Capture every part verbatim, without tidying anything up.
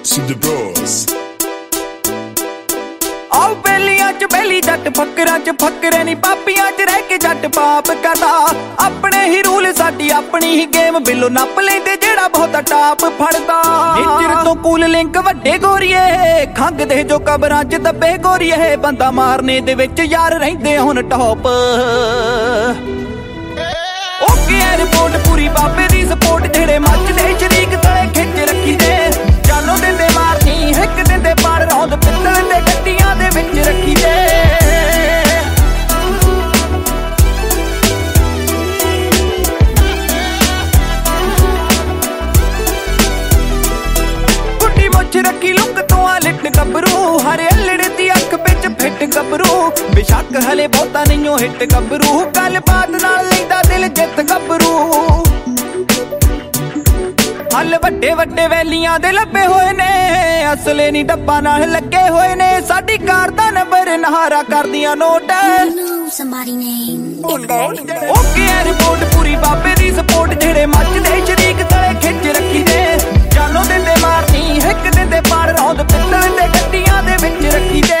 Cindy Bros. आओ बेलियां च बेली जट फकरां च फकरे नी पापियां च रह के जट पाप करदा अपने ही रूल साडी अपनी ही गेम बिलो नप लेंदे जेड़ा बहुत टाप फड़दा नेचर तो कूल लिंक वड्डे गोरीए खंग दे जो कबरां च दबे गोरीए बंदा मारने दे विच यार रहिंदे हुन टॉप ओके रिपोर्ट पूरी बाबे दी सपोर्ट जेड़े मचदे शरीक तले खिच रखी दे जानो दिंदे मारनी हिक दिंदे पाड़ रौंद पित्तल दे गड्डियां दे विच रखी दे गुड्डी मुछ रखी लुक तो आ लिट गबरू हरे अल्लड़ दी अख विच फिट गबरू बेशक हले बहुता नहीं ओ हिट गबरू गल बात नाल लैंदा दिल जित गबरू हल वड्डे वड्डे वैलियां दे लब्बे होए ने असले नी डब्बा नाल लगे होए ने साडी कार दा नंबर नहारा करदियां नोट ओके रिपोर्ट पूरी बाबे दी सपोर्ट जेड़े मचदे शरीक तले खिच रखी दे जानो दिंदे मारनी हिक दिंदे पाड़ रौंद पित्तल दे गड्डियां दे विच रखी दे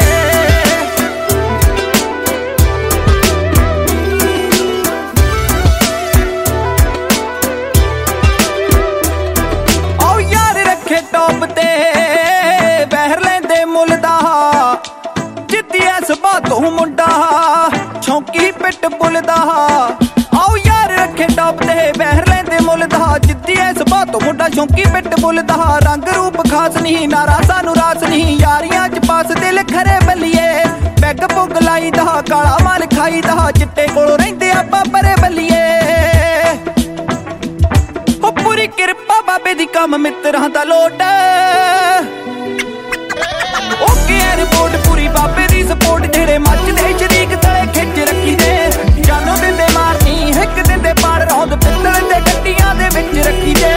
टॉप ते बहर लेंदे मुल दा जिद्दी ऐस बातों मुंडा छौंकी पिट बुल दा आओ यार रखे टॉप ते बहर लेंदे मुल दा जिद्दी ऐस बातों मुंडा छौंकी पिट बुल दा रंग रूप खास नहीं नारा सानू रास नहीं यारियां च पास दिल खरे बलिए बैग पुग लाई दा काला माल खाई दा चिट्टे कोलों रहिंदे आपां परे बलिए पूरी किरपा बाबे दी कम मित्रां दा लोट ओके रिपोर्ट पूरी बाबे दी सपोर्ट जेड़े मचदे शरीक तले खिच रखी दे जानो दिंदे मारनी हिक दिंदे पाड़ रौंद पित्तल दे गड्डियां दे विच रखी दे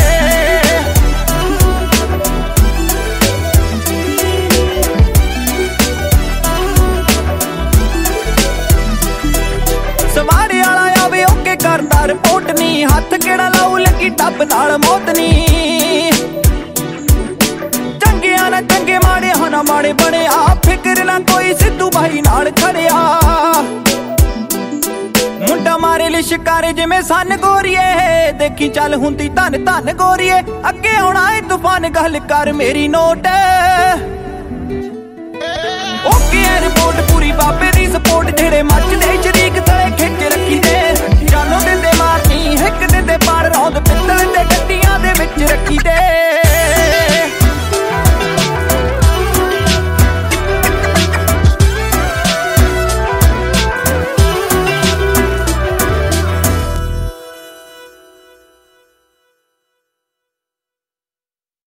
सवारे आला आवे ओके करदा रिपोर्ट नी हथ केड़ा लाऊ लगी टब नाल मौत नी चंगिया ना चंगे माड़े होना माड़े बने आ फिक्र ना कोई सिद्धू भाई नाल खड़िया मुंडा मारे लिशकारे जिमें सन गोरीए देखी चल हुंदी धन धन गोरीए अगे आउणा ए तूफान गल कर मेरी नोट ओके रिपोर्ट पूरी बाबे दी सपोर्ट जेड़े मचदे शरीक तले खिच रखी दे जानो दिंदे मारनी हिक दिंदे पाड़ रौंद पित्तल दे गड्डियां